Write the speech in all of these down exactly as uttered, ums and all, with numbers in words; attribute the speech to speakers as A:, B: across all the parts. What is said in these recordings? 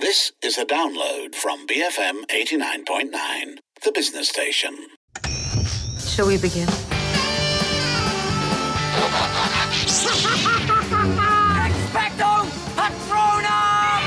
A: This is a download from B F M eighty-nine point nine, the business station.
B: Shall we begin?
C: Expecto Patronum!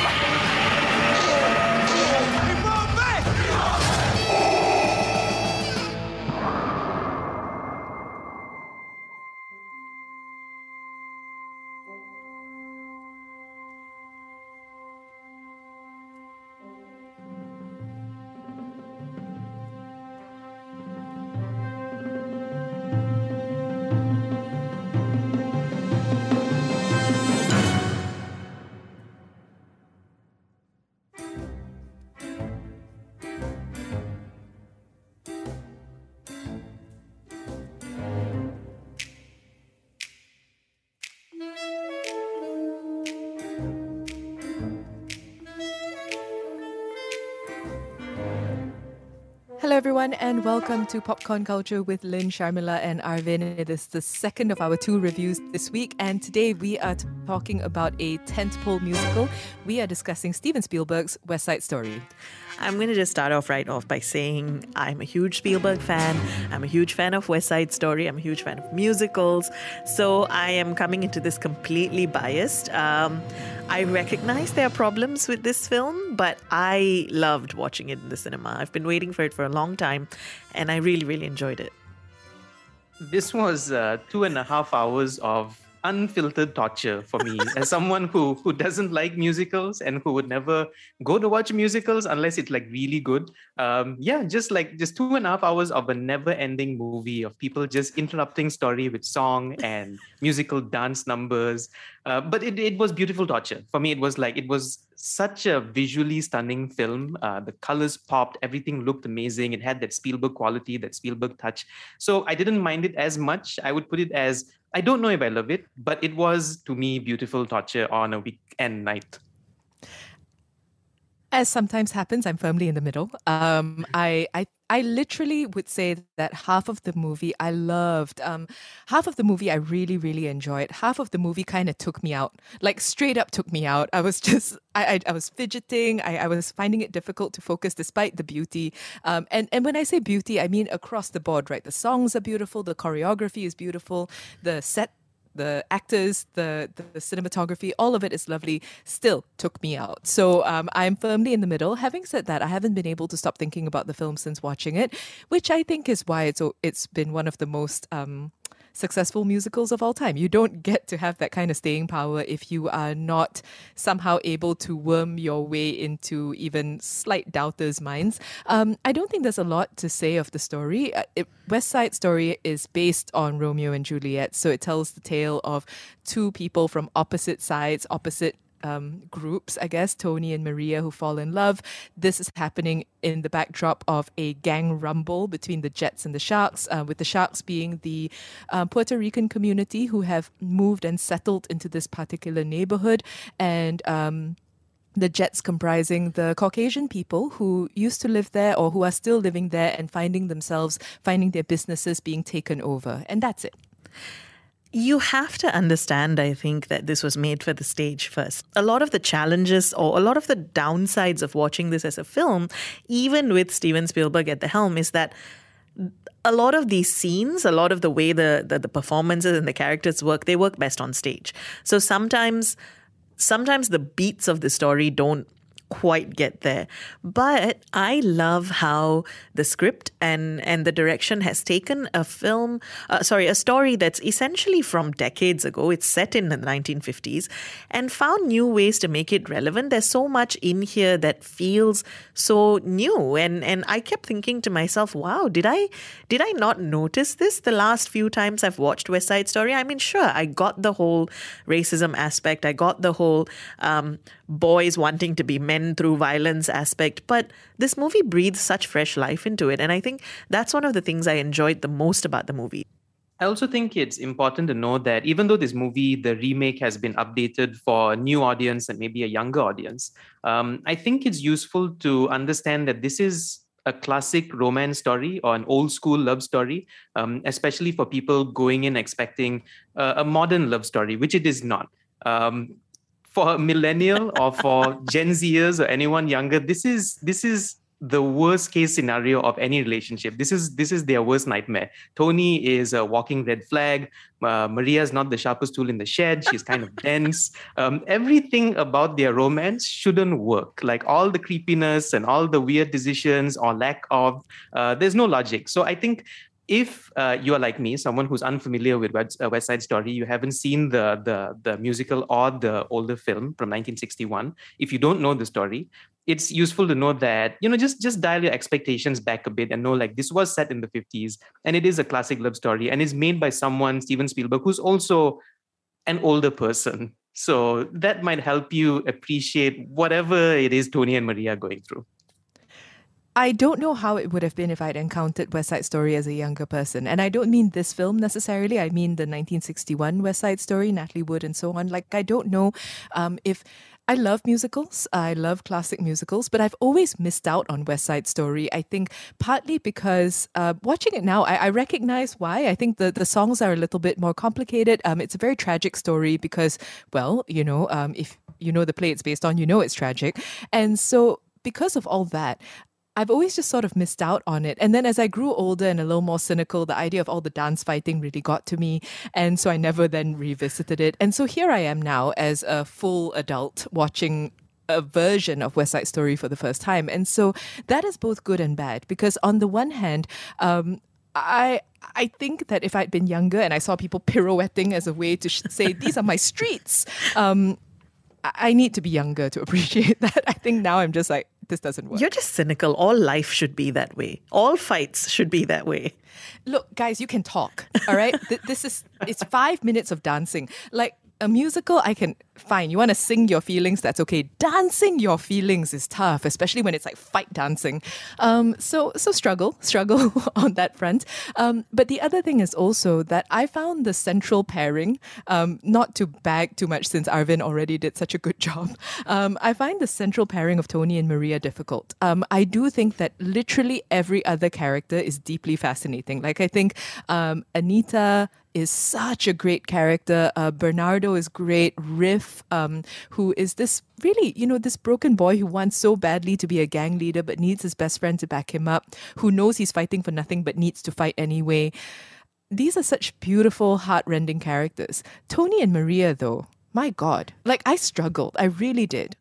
D: Hello everyone and welcome to Popcorn Culture with Lynn, Sharmila and Arvin. It is the second of our two reviews this week, and today we are t- talking about a tentpole musical. We are discussing Steven Spielberg's West Side Story.
E: I'm going to just start off right off by saying I'm a huge Spielberg fan. I'm a huge fan of West Side Story. I'm a huge fan of musicals. So I am coming into this completely biased. Um, I recognize there are problems with this film, but I loved watching it in the cinema. I've been waiting for it for a long time, and I really, really enjoyed it.
F: This was uh, two and a half hours of unfiltered torture for me as someone who who doesn't like musicals and who would never go to watch musicals unless it's like really good. Um, yeah, just like just two and a half hours of a never-ending movie of people just interrupting story with song and musical dance numbers. Uh, but it, it was beautiful torture. For me, it was like, it was such a visually stunning film. Uh, the colors popped, everything looked amazing. It had that Spielberg quality, that Spielberg touch. So I didn't mind it as much. I would put it as, I don't know if I love it, but it was, to me, beautiful torture on a weekend night.
D: As sometimes happens, I'm firmly in the middle. Um, I, I I literally would say that half of the movie I loved. Um, half of the movie I really, really enjoyed. Half of the movie kind of took me out. Like straight up took me out. I was just, I I, I was fidgeting. I, I was finding it difficult to focus despite the beauty. Um, and, and when I say beauty, I mean across the board, right? The songs are beautiful. The choreography is beautiful. The set the actors, the, the the cinematography, all of it is lovely, still took me out. So um, I'm firmly in the middle. Having said that, I haven't been able to stop thinking about the film since watching it, which I think is why it's it's been one of the most um, successful musicals of all time. You don't get to have that kind of staying power if you are not somehow able to worm your way into even slight doubters' minds. Um, I don't think there's a lot to say of the story. Uh, it, West Side Story is based on Romeo and Juliet, so it tells the tale of two people from opposite sides, opposite Um, groups, I guess, Tony and Maria, who fall in love. This is happening in the backdrop of a gang rumble between the Jets and the Sharks, uh, with the Sharks being the uh, Puerto Rican community who have moved and settled into this particular neighborhood, and um, the Jets comprising the Caucasian people who used to live there or who are still living there and finding themselves, finding their businesses being taken over. And that's it.
E: You have to understand, I think, that this was made for the stage first. A lot of the challenges or a lot of the downsides of watching this as a film, even with Steven Spielberg at the helm, is that a lot of these scenes, a lot of the way the, the, the performances and the characters work, they work best on stage. So sometimes, sometimes the beats of the story don't quite get there. But I love how the script and, and the direction has taken a film, uh, sorry, a story that's essentially from decades ago. It's set in the nineteen fifties and found new ways to make it relevant. There's so much in here that feels so new. And, and I kept thinking to myself, wow, did I, did I not notice this the last few times I've watched West Side Story? I mean, sure, I got the whole racism aspect. I got the whole um, boys wanting to be men through violence aspect, but this movie breathes such fresh life into it, and I think that's one of the things I enjoyed the most about the movie.
F: I also think it's important to know that even though this movie, the remake, has been updated for a new audience and maybe a younger audience, um, I think it's useful to understand that this is a classic romance story or an old school love story, um, especially for people going in expecting uh, a modern love story, which it is not. Um, for a millennial or for Gen Zers or anyone younger, this is this is the worst case scenario of any relationship. This is this is their worst nightmare. Tony is a walking red flag. Uh, Maria is not the sharpest tool in the shed. She's kind of dense. Um, everything about their romance shouldn't work. Like all the creepiness and all the weird decisions or lack of, uh, there's no logic. So I think if uh, you are like me, someone who's unfamiliar with West, uh, West Side Story, you haven't seen the, the, the musical or the older film from nineteen sixty-one, if you don't know the story, it's useful to know that, you know, just, just dial your expectations back a bit and know like this was set in the fifties and it is a classic love story and is made by someone, Steven Spielberg, who's also an older person. So that might help you appreciate whatever it is Tony and Maria are going through.
D: I don't know how it would have been if I'd encountered West Side Story as a younger person. And I don't mean this film necessarily. I mean the nineteen sixty-one West Side Story, Natalie Wood and so on. Like, I don't know um, if... I love musicals. I love classic musicals, but I've always missed out on West Side Story. I think partly because uh, watching it now, I, I recognize why. I think the, the songs are a little bit more complicated. Um, it's a very tragic story because, well, you know, um, if you know the play it's based on, you know it's tragic. And so because of all that, I've always just sort of missed out on it. And then as I grew older and a little more cynical, the idea of all the dance fighting really got to me. And so I never then revisited it. And so here I am now as a full adult watching a version of West Side Story for the first time. And so that is both good and bad because on the one hand, um, I I think that if I'd been younger and I saw people pirouetting as a way to sh- say, these are my streets, um, I need to be younger to appreciate that. I think now I'm just like, this doesn't work.
E: You're just cynical. All life should be that way. All fights should be that way.
D: Look, guys, you can talk, all right? Th- this is, it's five minutes of dancing. Like, a musical, I can, fine, you want to sing your feelings, that's okay. Dancing your feelings is tough, especially when it's like fight dancing. Um, so so struggle, struggle on that front. Um, but the other thing is also that I found the central pairing, um, not to bag too much since Arvind already did such a good job, um, I find the central pairing of Tony and Maria difficult. Um, I do think that literally every other character is deeply fascinating. Like I think um, Anita is such a great character. Uh, Bernardo is great. Riff, um, who is this really, you know, this broken boy who wants so badly to be a gang leader but needs his best friend to back him up, who knows he's fighting for nothing but needs to fight anyway. These are such beautiful, heart-rending characters. Tony and Maria, though, my God, like I struggled. I really did.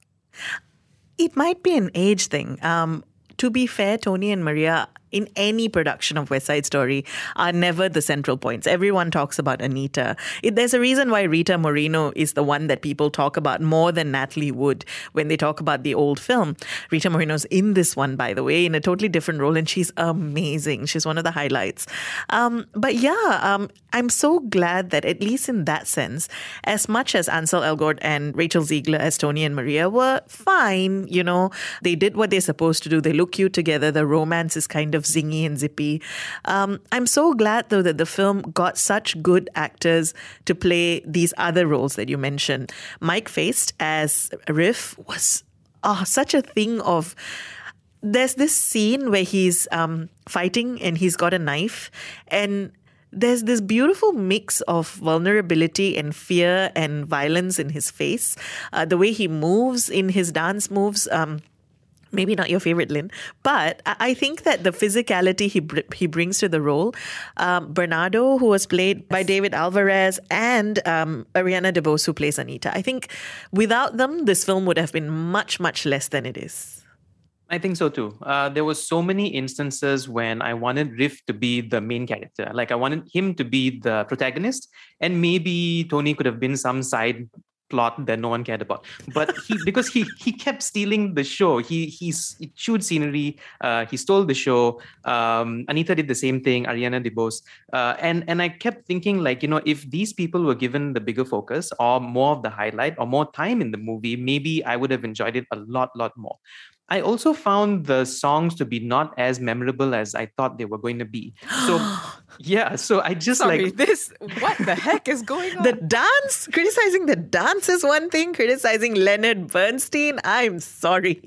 E: It might be an age thing. Um, to be fair, Tony and Maria in any production of West Side Story are never the central points. Everyone talks about Anita. It, there's a reason why Rita Moreno is the one that people talk about more than Natalie Wood when they talk about the old film. Rita Moreno's in this one, by the way, in a totally different role, and she's amazing. She's one of the highlights. Um, but yeah, um, I'm so glad that at least in that sense, as much as Ansel Elgort and Rachel Ziegler as Tony and Maria were fine, you know, they did what they're supposed to do. They look cute together. The romance is kind of zingy and zippy. Um, I'm so glad, though, that the film got such good actors to play these other roles that you mentioned. Mike Faist as Riff was oh, such a thing of... There's this scene where he's um, fighting and he's got a knife, and there's this beautiful mix of vulnerability and fear and violence in his face. Uh, the way he moves in his dance moves... Um, Maybe not your favorite, Lynn, but I think that the physicality he br- he brings to the role, um, Bernardo, who was played by David Alvarez, and um, Ariana DeBose, who plays Anita. I think without them, this film would have been much, much less than it is.
F: I think so too. Uh, there were so many instances when I wanted Riff to be the main character. Like I wanted him to be the protagonist, and maybe Tony could have been some side plot that no one cared about, but he because he he kept stealing the show. He he's he chewed scenery. Uh, he stole the show. Um, Anita did the same thing. Ariana DeBose, uh, and and I kept thinking, like, you know, if these people were given the bigger focus or more of the highlight or more time in the movie, maybe I would have enjoyed it a lot lot more. I also found the songs to be not as memorable as I thought they were going to be. So, yeah, so I just
D: Sorry,
F: like...
D: this, what the heck is going on?
E: The dance, criticizing the dance is one thing, criticizing Leonard Bernstein, I'm sorry.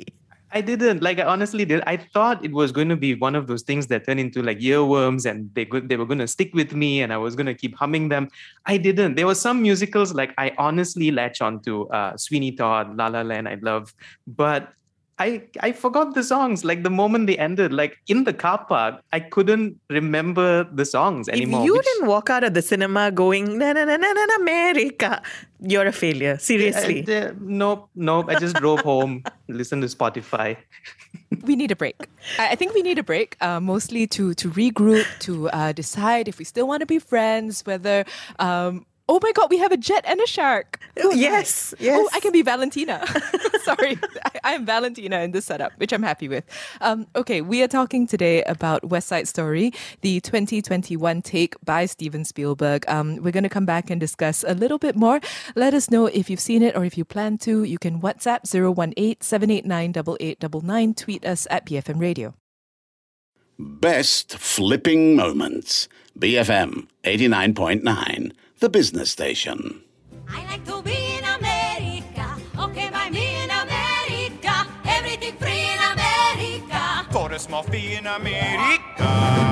F: I didn't. Like, I honestly did. I thought it was going to be one of those things that turn into like earworms and they go, they were going to stick with me and I was going to keep humming them. I didn't. There were some musicals like I honestly latch onto uh, Sweeney Todd, La La Land, I love. But I I forgot the songs. Like the moment they ended, like in the car park, I couldn't remember the songs anymore.
E: If you
F: which,
E: didn't walk out of the cinema going, na na na na na America, you're a failure. Seriously.
F: Uh, uh, nope, nope. I just drove home, listened to Spotify.
D: We need a break. I I think we need a break, uh, mostly to to regroup, to uh, decide if we still want to be friends, whether... Um, oh my God, we have a jet and a shark.
E: Oh, yes, yes.
D: Oh, I can be Valentina. Sorry, I, I am Valentina in this setup, which I'm happy with. Um, okay, we are talking today about West Side Story, the twenty twenty-one take by Steven Spielberg. Um, we're going to come back and discuss a little bit more. Let us know if you've seen it or if you plan to. You can WhatsApp zero one eight, seven eight nine, eight eight nine nine, tweet us at B F M Radio.
A: Best flipping moments. B F M eighty-nine point nine, the business station.
C: I like to be in America. Okay, by me in America. Everything free in America.
G: For a small fee in America.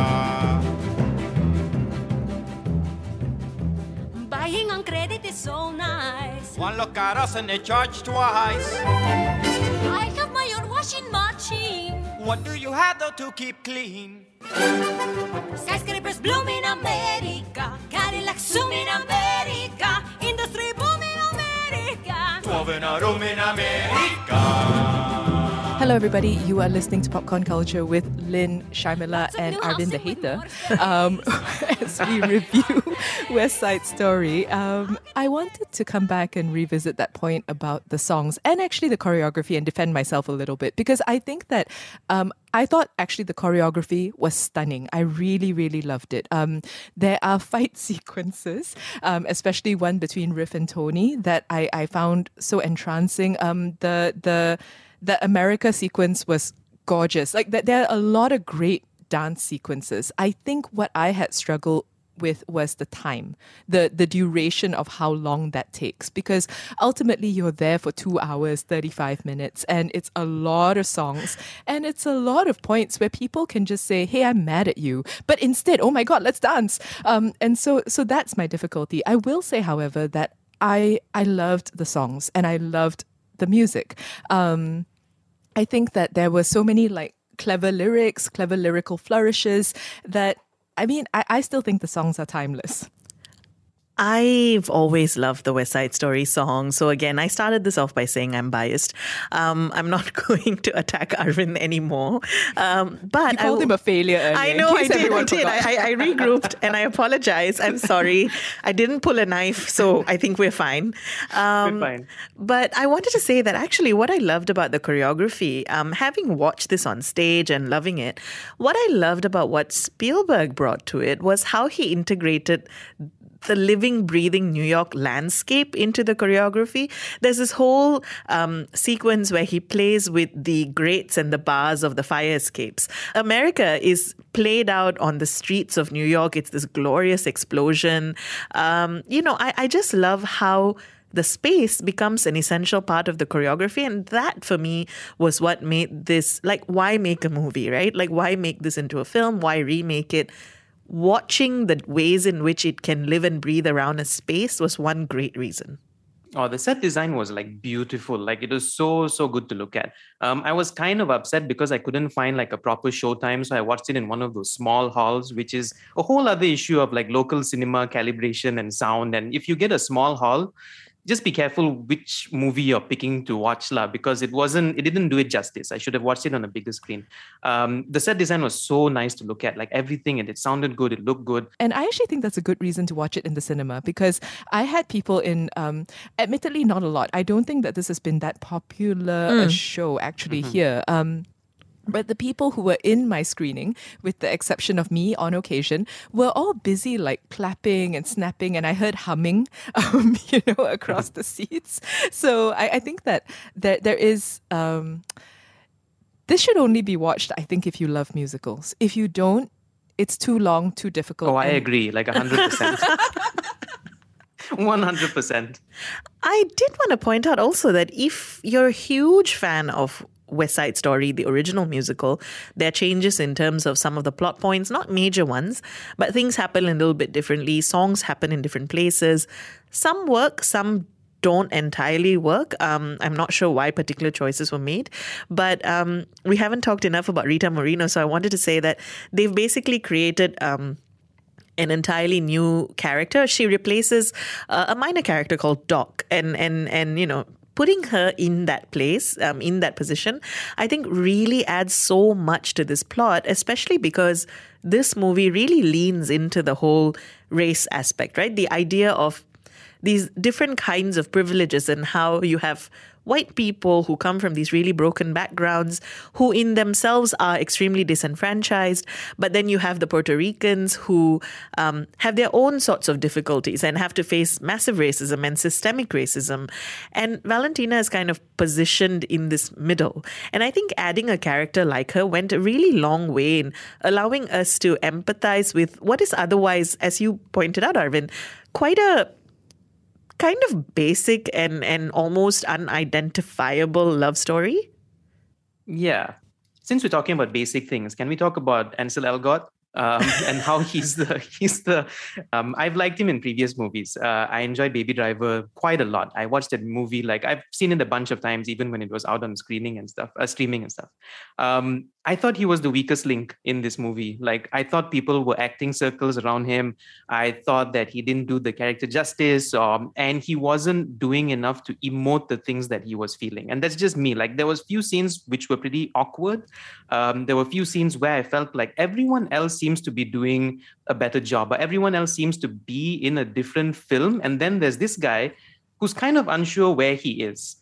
C: Buying on credit is so nice.
G: One look at us and they charge twice.
C: I have my own washing machine.
G: What do you have though to keep clean?
C: Skyscrapers bloom in America. Cadillacs zoom in America. Industry boom in America.
G: Twelve in a room in America.
D: Hello, everybody. You are listening to Popcorn Culture with Lynn, Sharmila, and Arvind the Hater. Um, as we review West Side Story, um, I wanted to come back and revisit that point about the songs and actually the choreography and defend myself a little bit, because I think that um, I thought actually the choreography was stunning. I really, really loved it. Um, there are fight sequences, um, especially one between Riff and Tony, that I, I found so entrancing. Um, the the The America sequence was gorgeous. Like that, there are a lot of great dance sequences. I think what I had struggled with was the time, the the duration of how long that takes, because ultimately you're there for two hours, thirty-five minutes, and it's a lot of songs, and it's a lot of points where people can just say, hey, I'm mad at you, but instead, oh my God, let's dance. Um, and so so that's my difficulty. I will say, however, that I I loved the songs and I loved the music. Um, I think that there were so many like clever lyrics, clever lyrical flourishes that, I mean, I, I still think the songs are timeless.
E: I've always loved the West Side Story song. So again, I started this off by saying I'm biased. Um, I'm not going to attack Arvind anymore. Um, but
D: you called
E: I,
D: him a failure earlier.
E: I know I did. I did. I, I regrouped and I apologize. I'm sorry. I didn't pull a knife, so I think we're fine. Um,
F: we're fine.
E: But I wanted to say that actually what I loved about the choreography, um, having watched this on stage and loving it, what I loved about what Spielberg brought to it was how he integrated the living, breathing New York landscape into the choreography. There's this whole um, sequence where he plays with the grates and the bars of the fire escapes. America is played out on the streets of New York. It's this glorious explosion. Um, you know, I, I just love how the space becomes an essential part of the choreography. And that, for me, was what made this, like, why make a movie, right? Like, why make this into a film? Why remake it? Watching the ways in which it can live and breathe around a space was one great reason.
F: Oh, the set design was like beautiful. Like it was so, so good to look at. Um, I was kind of upset because I couldn't find like a proper showtime. So I watched it in one of those small halls, which is a whole other issue of like local cinema calibration and sound. And if you get a small hall, just be careful which movie you're picking to watch, lah, because it wasn't, it didn't do it justice. I should have watched it on a bigger screen. Um, the set design was so nice to look at, like everything, and it sounded good, it looked good.
D: And I actually think that's a good reason to watch it in the cinema, because I had people in, um, admittedly not a lot. I don't think that this has been that popular mm. a show actually mm-hmm. here. Um, But the people who were in my screening, with the exception of me on occasion, were all busy like clapping and snapping, and I heard humming, um, you know, across the seats. So I, I think that there there is. Um, this should only be watched, I think, if you love musicals. If you don't, it's too long, too difficult.
F: Oh, I and... agree, like a hundred percent. one hundred percent.
E: I did want to point out also that if you're a huge fan of West Side Story, the original musical. There are changes in terms of some of the plot points, not major ones, but things happen a little bit differently. Songs happen in different places. Some work, some don't entirely work. Um, I'm not sure why particular choices were made, but um, we haven't talked enough about Rita Moreno, so I wanted to say that they've basically created um, an entirely new character. She replaces uh, a minor character called Doc, and and and you know, putting her in that place, um, in that position, I think really adds so much to this plot, especially because this movie really leans into the whole race aspect, right? The idea of these different kinds of privileges and how you have white people who come from these really broken backgrounds, who in themselves are extremely disenfranchised, but then you have the Puerto Ricans who um, have their own sorts of difficulties and have to face massive racism and systemic racism. And Valentina is kind of positioned in this middle. And I think adding a character like her went a really long way in allowing us to empathize with what is otherwise, as you pointed out, Arvind, quite a kind of basic and, and almost unidentifiable love story.
F: Yeah. Since we're talking about basic things, can we talk about Ansel Elgort um, and how he's the he's the um, I've liked him in previous movies. Uh, I enjoy Baby Driver quite a lot. I watched that movie, like I've seen it a bunch of times, even when it was out on screening and stuff, uh, streaming and stuff. Um, I thought he was the weakest link in this movie. Like, I thought people were acting circles around him. I thought that he didn't do the character justice, um, and he wasn't doing enough to emote the things that he was feeling. And that's just me. Like, there was few scenes which were pretty awkward. Um, there were few scenes where I felt like everyone else seems to be doing a better job, but everyone else seems to be in a different film. And then there's this guy who's kind of unsure where he is.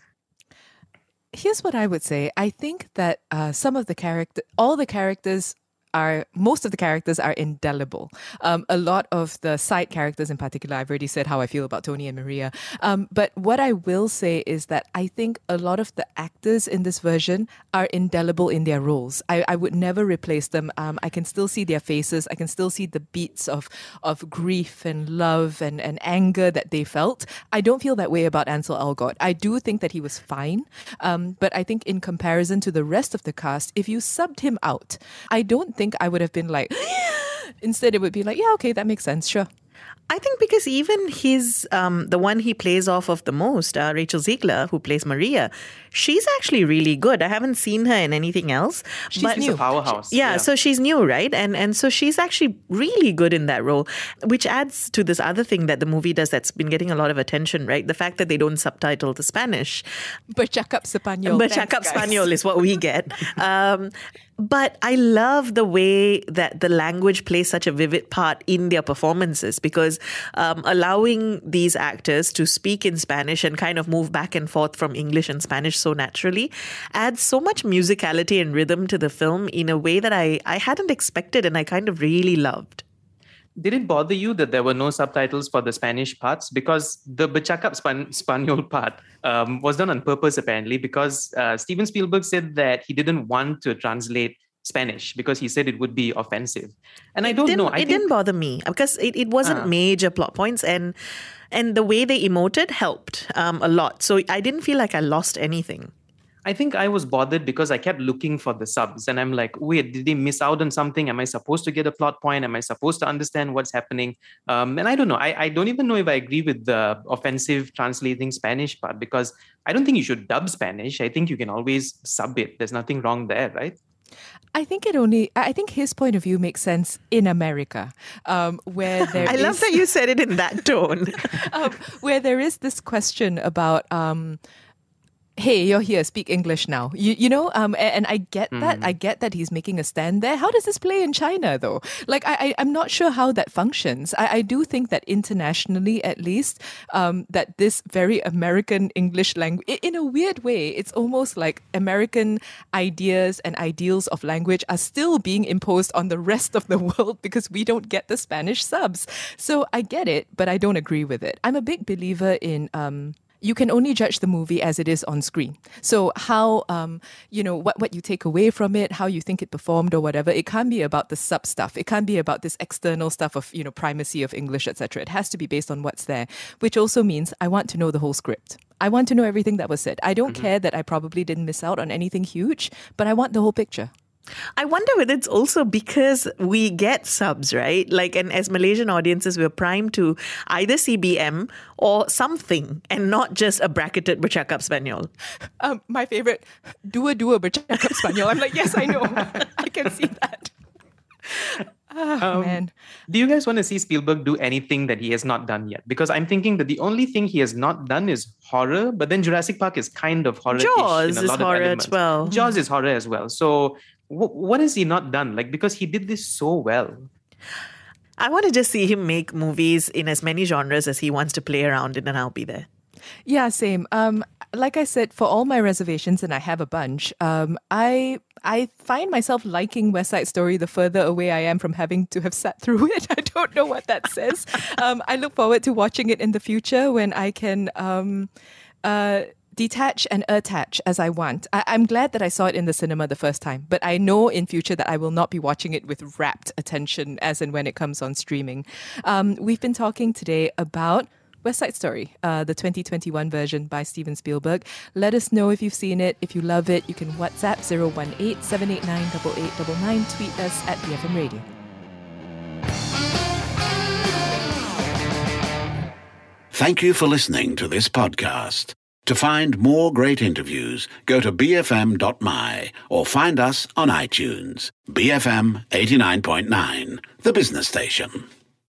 D: Here's what I would say. I think that uh, some of the character, all the characters are, most of the characters are indelible. Um, a lot of the side characters in particular, I've already said how I feel about Tony and Maria. Um, but what I will say is that I think a lot of the actors in this version are indelible in their roles. I, I would never replace them. Um, I can still see their faces. I can still see the beats of of grief and love and, and anger that they felt. I don't feel that way about Ansel Elgort. I do think that he was fine. Um, but I think in comparison to the rest of the cast, if you subbed him out, I don't think I would have been like, instead it would be like, yeah, okay, that makes sense, sure.
E: I think because even his, um, the one he plays off of the most, uh, Rachel Ziegler, who plays Maria, she's actually really good. I haven't seen her in anything else.
F: She's
E: but
F: a powerhouse.
E: Yeah,
F: yeah,
E: so she's new, right? And and so she's actually really good in that role, which adds to this other thing that the movie does that's been getting a lot of attention, right? The fact that they don't subtitle the Spanish.
D: Bercakap Spanyol.
E: Bercakap Spanyol is what we get. Um, But I love the way that the language plays such a vivid part in their performances, because um, allowing these actors to speak in Spanish and kind of move back and forth from English and Spanish so naturally adds so much musicality and rhythm to the film in a way that I, I hadn't expected and I kind of really loved.
F: Did it bother you that there were no subtitles for the Spanish parts? Because the Bercakap Span- Spanyol part um, was done on purpose, apparently, because uh, Steven Spielberg said that he didn't want to translate Spanish because he said it would be offensive. And I don't
E: didn't,
F: know. I
E: it
F: think...
E: didn't bother me because it, it wasn't
F: Ah.
E: major plot points, and and the way they emoted helped um, a lot. So I didn't feel like I lost anything.
F: I think I was bothered because I kept looking for the subs and I'm like, wait, did they miss out on something? Am I supposed to get a plot point? Am I supposed to understand what's happening? Um, and I don't know. I, I don't even know if I agree with the offensive translating Spanish part, because I don't think you should dub Spanish. I think you can always sub it. There's nothing wrong there, right?
D: I think it only, I think his point of view makes sense in America, um, where there
E: I
D: is,
E: love that you said it in that tone.
D: um, where there is this question about, um, hey, you're here, speak English now. You you know, um, and, and I get that.
F: Mm.
D: I get that he's making a stand there. How does this play in China, though? Like, I, I, I'm not sure how that functions. I, I do think that internationally, at least, um, that this very American English language, in a weird way, it's almost like American ideas and ideals of language are still being imposed on the rest of the world because we don't get the Spanish subs. So I get it, but I don't agree with it. I'm a big believer in... Um, you can only judge the movie as it is on screen. So how, um, you know, what, what you take away from it, how you think it performed or whatever, it can't be about the sub stuff. It can't be about this external stuff of, you know, primacy of English, et cetera. It has to be based on what's there, which also means I want to know the whole script. I want to know everything that was said. I don't mm-hmm. care that I probably didn't miss out on anything huge, but I want the whole picture.
E: I wonder whether it's also because we get subs, right? Like, and as Malaysian audiences, we're primed to either see B M or something and not just a bracketed bercakap Spanyol.
D: Um, my favorite, dua-dua bercakap Spanyol. I'm like, yes, I know. I can see that. Oh, um, man.
F: Do you guys want to see Spielberg do anything that he has not done yet? Because I'm thinking that the only thing he has not done is horror, but then Jurassic Park is kind of horror-ish
E: Jaws
F: in a lot
E: is horror
F: of elements.
E: as well.
F: Jaws is horror as well. So w- what has he not done? Like, because he did this so well.
E: I want to just see him make movies in as many genres as he wants to play around in, and I'll be there.
D: Yeah, same. Um, like I said, for all my reservations, and I have a bunch, um, I I find myself liking West Side Story the further away I am from having to have sat through it. I don't know what that says. Um, I look forward to watching it in the future when I can um, uh, detach and attach as I want. I- I'm glad that I saw it in the cinema the first time, but I know in future that I will not be watching it with rapt attention as and when it comes on streaming. Um, we've been talking today about West Side Story, uh, the twenty twenty-one version by Steven Spielberg. Let us know if you've seen it. If you love it, you can WhatsApp zero one eight, seven eight nine, eight eight nine nine. Tweet us at B F M Radio.
A: Thank you for listening to this podcast. To find more great interviews, go to b f m dot m y or find us on iTunes. B F M eighty-nine point nine, the business station.